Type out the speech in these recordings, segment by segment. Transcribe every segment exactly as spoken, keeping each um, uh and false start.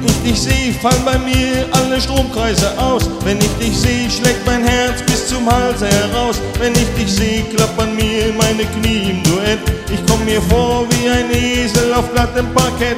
ich dich sehe, fallen bei mir alle Stromkreise aus. Wenn ich dich sehe, schlägt mein Herz bis zum Hals heraus. Wenn ich dich sehe, klappern mir meine Knie im Duett. Ich komm mir vor wie ein Esel auf glattem Parkett.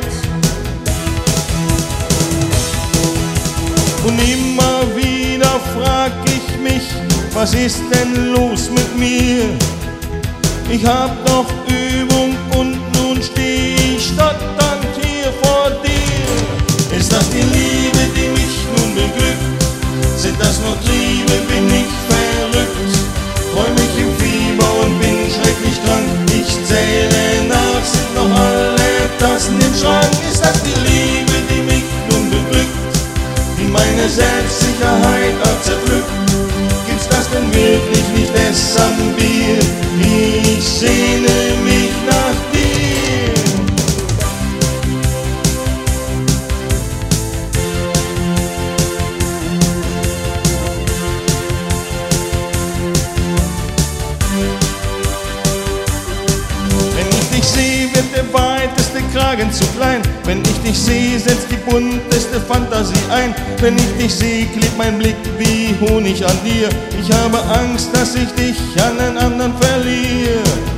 Und immer wieder frag ich mich, was ist denn los mit mir? Ich hab doch Übung und nun steh ich stotternd hier vor dir. Ist das die Liebe, die mich nun beglückt? Sind das nur Triebe, bin ich verrückt? Träum ich im Fieber und bin schrecklich krank. Ich zähle nach, sind noch alle Tassen im Schrank. Ist das die Liebe, die mich nun beglückt? Die meine Selbstsicherheit auch zerpflückt? Gibt's das denn wirklich nicht erst am Bier? Ich sehne mich nach dir. Wenn ich dich sehe, wird der weiteste Kragen zu klein. Wenn ich dich sehe, setzt die bunteste Fantasie ein. Wenn ich dich sehe, klebt mein Blick wie Honig an dir. Ich habe Angst, dass ich dich an einen anderen verliere.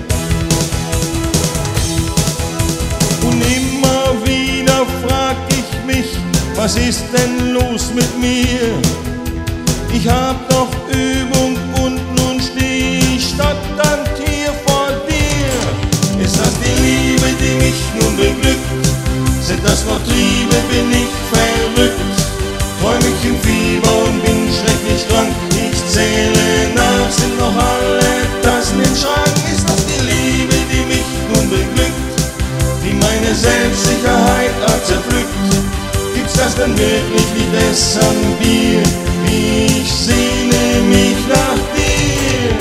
Und immer wieder frag ich mich, was ist denn los mit mir? Ich hab doch Übung und nun steh ich stotternd hier vor dir. Ist das die Liebe, die mich nun beglückt? Sind das nur Triebe, bin ich verrückt? Träum ich im Fieber und bin schrecklich krank. Ich zähle nach, sind noch alle Tassen im Schrank. Ist das die Liebe, die mich nun beglückt? Die meine Selbstsicherheit auch zerpflückt? Gibt's das denn wirklich nicht erst am Bier? Ich sehne mich nach dir.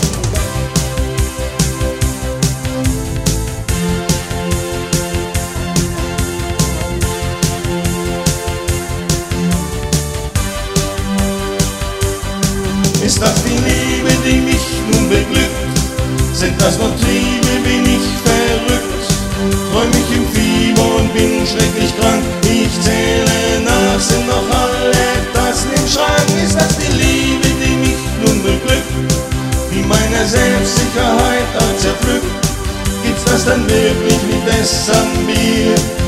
Ist das die Liebe, die mich nun beglückt? Sind das nur Triebe, bin ich verrückt? Träum ich im Fieber und bin schrecklich krank. Ich zähle nach, sind noch alle Tassen im Schrank. Ist das die Liebe, die mich nun beglückt? Die meine Selbstsicherheit auch zerpflückt? Gibt's das dann wirklich nicht erst am Bier?